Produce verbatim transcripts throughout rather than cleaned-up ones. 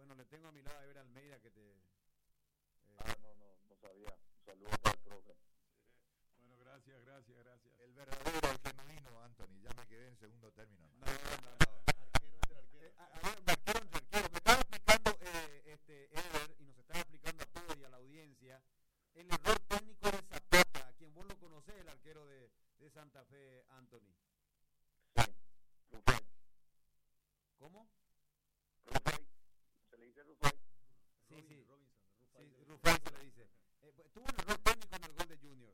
Bueno, le tengo a mi lado a Ever Almeida que te... Ah, no, no, no sabía. Un saludo para el profe. Bueno, gracias, gracias, gracias. El verdadero, el genuino, Anthony. Ya me quedé en segundo término. No, no, no. Arquero entre arquero. Eh, a, a ver, arquero entre arquero. Me estaba explicando eh, este, Ever, y nos estaba explicando a todos y a la audiencia, el error técnico de Zapata, a quien vos lo conocés, el arquero de, de Santa Fe, Anthony. Sí, Rufai. ¿Cómo? Rufai. Se le dice Rufai. Sí, Robin- sí. Robinson, Rufai Sí, de- Rufai se le dice. Eh, pues, tuvo un error técnico en el gol de Junior.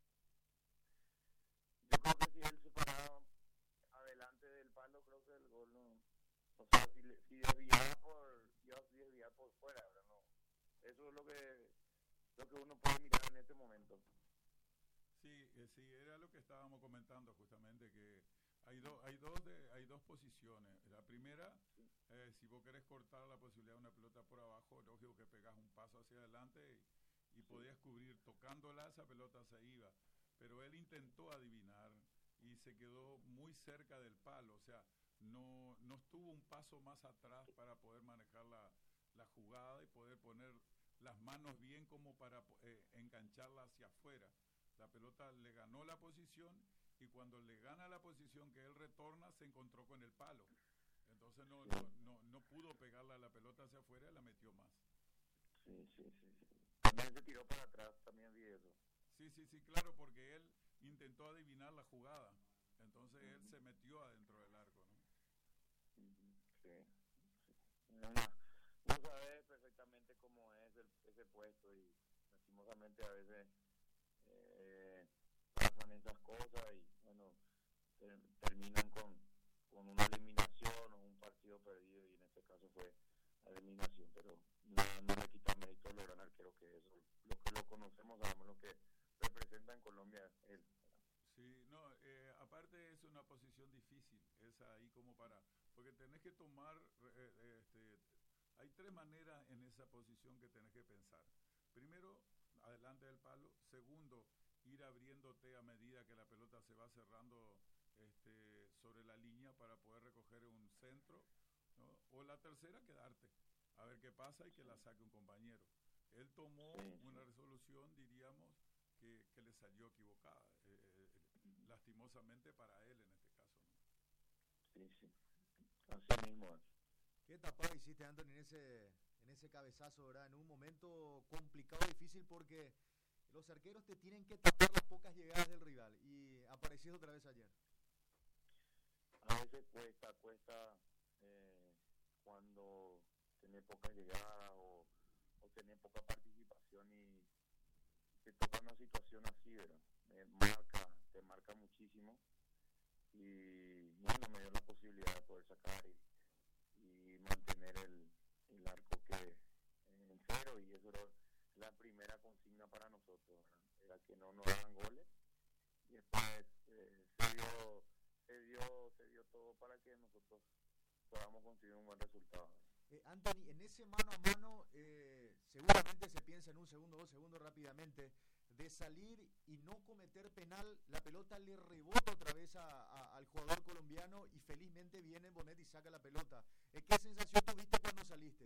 Yo creo que si él se paraba adelante del palo, creo que el gol no. O sea, si, le- si desviaba por. Iba a desviar por fuera, ¿verdad? No. Eso es lo que, lo que uno puede mirar en este momento. Sí, eh, sí, era lo que estábamos comentando justamente, que hay, do, hay, dos, de, hay dos posiciones. La primera, eh, si vos querés cortar la posibilidad de una pelota por abajo, lógico que pegás un paso hacia adelante y, y podías cubrir. Tocándola, esa pelota se iba. Pero él intentó adivinar y se quedó muy cerca del palo. O sea, no, no estuvo un paso más atrás para poder manejar la, la jugada y poder poner las manos bien como para eh, engancharla hacia afuera. La pelota le ganó la posición y cuando le gana la posición que él retorna se encontró con el palo. Entonces no, no, no, no pudo pegarla la pelota hacia afuera y la metió más. Sí, sí, sí, sí. También se tiró para atrás, también vi eso. Sí, sí, sí, claro, porque él intentó adivinar la jugada. Entonces uh-huh. él se metió adentro del arco, ¿no? Uh-huh. Sí, sí. Una, vos sabés perfectamente cómo es el, ese puesto y lastimosamente a veces eh, pasan esas cosas y bueno, ter, terminan con, con una eliminación o un partido perdido y en este caso fue la eliminación, pero no, no le quita mérito a los gran arqueros que eso, lo que lo conocemos, sabemos lo que representa en Colombia él. Sí, no, eh, aparte es una posición difícil, es ahí como para, porque tenés que tomar, eh, este, hay tres maneras en esa posición que tenés que pensar. Primero, adelante del palo. Segundo, ir abriéndote a medida que la pelota se va cerrando este, sobre la línea para poder recoger un centro, ¿no? O la tercera, quedarte, a ver qué pasa y que la saque un compañero. Él tomó sí, una sí. resolución, diríamos, que, que le salió equivocada, eh, eh, lastimosamente para él en este caso, ¿no? Sí, sí, así mismo es. ¿Qué tapada hiciste, Anthony, en ese, en ese cabezazo, verdad? En un momento complicado, difícil, porque los arqueros te tienen que tapar las pocas llegadas del rival, y apareció otra vez ayer. A veces cuesta, cuesta eh, cuando tenés pocas llegadas o, o tenés poca participación y te toca una situación así, ¿verdad? Eh, marca, te marca muchísimo y bueno, me dio la posibilidad de poder sacar y, y mantener el, el arco que en cero y eso era la primera consigna para nosotros, ¿verdad? Era que no nos hagan goles y después eh, se dio se dio se dio todo para que nosotros podamos conseguir un buen resultado. Eh, Anthony, en ese mano a mano eh, seguramente se piensa en un segundo, dos segundos rápidamente, de salir y no cometer penal, la pelota le rebota otra vez a, a, al jugador colombiano y felizmente viene Bonet y saca la pelota. Eh, ¿Qué sensación tuviste cuando saliste?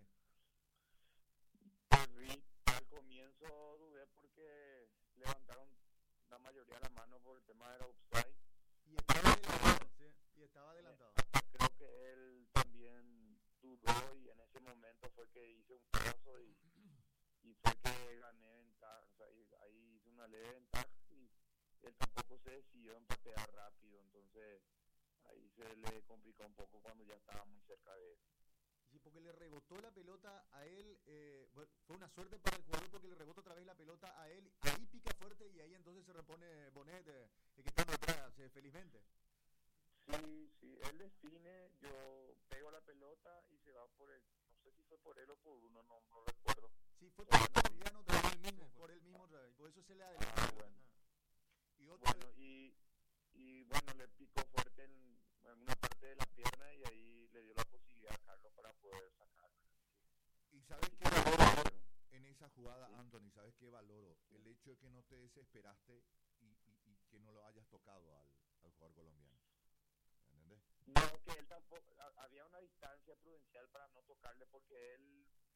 Pues vi, al comienzo dudé porque levantaron la mayoría la mano por el tema de la offside. Y estaba adelantado, ¿sí? Y estaba adelantado. Hasta creo que él también dudó y en ese momento fue que hice un paso y, y fue que gané ventaja, o sea, ahí hice una leve ventaja y él tampoco se decidió en patear rápido, entonces ahí se le complicó un poco cuando ya estaba muy cerca de él. Sí, porque le rebotó la pelota a él, eh, bueno, fue una suerte para el jugador porque le rebotó otra vez la pelota a él, ahí pica fuerte y ahí entonces se repone Bonet, eh, que está atrás, eh, felizmente. Sí, sí, él define, yo pego la pelota y se va por él, no sé si fue por él o por uno, no, no recuerdo. Sí, fue por el colombiano otra vez, mismo, por él mismo otra vez, por eso se le adelantó. Ah, bueno. Y otra bueno, vez... y, y bueno, le picó fuerte en, en una parte de la pierna y ahí le dio la posibilidad a Carlos para poder sacar. ¿Y sabes qué valoro en esa jugada, Anthony? ¿Sabes qué valoro? El hecho de que no te desesperaste y, y, y que no lo hayas tocado al, al jugador colombiano. ¿Entendés? No, que él tampoco, a, había una distancia prudencial para no tocarle porque él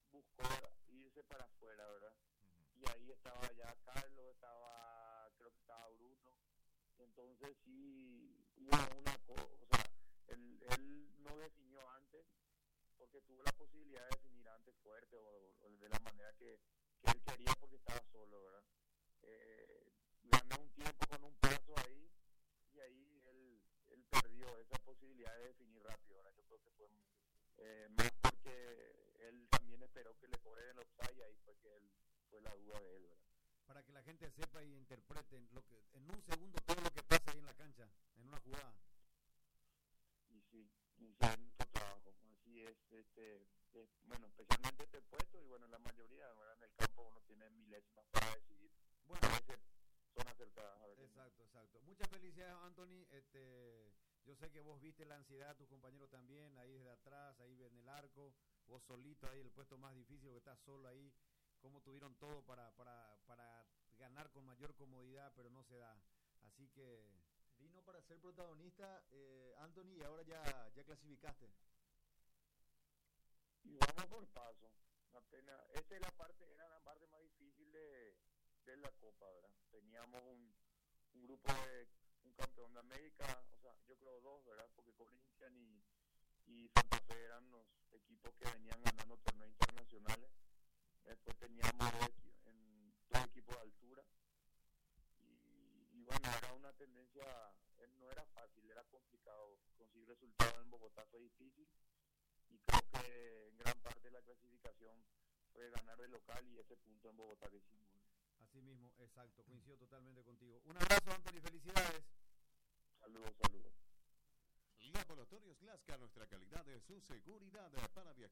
buscó irse para afuera, ¿verdad? Y ahí estaba ya Carlos, estaba, creo que estaba Bruno. Entonces sí hubo una cosa, o sea, él, él no definió antes, porque tuvo la posibilidad de definir antes fuerte o, o de la manera que, que él quería porque estaba solo, ¿verdad? Eh, ganó un tiempo con un paso ahí y ahí él, él perdió esa posibilidad de definir rápido, ¿verdad? Yo creo que fue eh, más porque él también esperó que le cobren el offside y ahí fue que él, fue la duda de él, ¿verdad? Para que la gente sepa y interprete lo que, en un segundo todo lo que pasa ahí en la cancha, en una jugada. Y sí, y sí, es mucho trabajo, así es, este, es, bueno, especialmente este puesto y bueno, la mayoría, ¿verdad? En el campo uno tiene milésimas para decidir, Bueno, a veces son acertadas, a veces exacto, exacto. Muchas felicidades, Anthony. Este, yo sé que vos viste la ansiedad, tus compañeros también, ahí desde atrás, ahí en el arco, vos solito ahí, el puesto más difícil, que estás solo ahí, cómo tuvieron todo para, para, para ganar con mayor comodidad, pero no se da. Así que... Vino para ser protagonista, eh, Anthony, y ahora ya, ya clasificaste. y vamos por paso, apenas, esta es la parte, era la parte más difícil de, de la Copa, ¿verdad? Teníamos un, un grupo de, un campeón de América, o sea, yo creo dos, ¿verdad? Porque Corinthians y, y Santa Fe eran los equipos que venían ganando torneos internacionales. Después teníamos dos, en, dos equipos de altura. Y, y bueno, era una tendencia, eh, no era fácil, era complicado. Conseguir resultados en Bogotá fue difícil. Y creo que en gran parte de la clasificación fue ganar de local y ese punto en Bogotá que hicimos. Así mismo, exacto, coincido totalmente contigo. Un abrazo, Anthony, felicidades. Saludos, saludos. Laboratorios Glasca, nuestra calidad es su seguridad para viajar.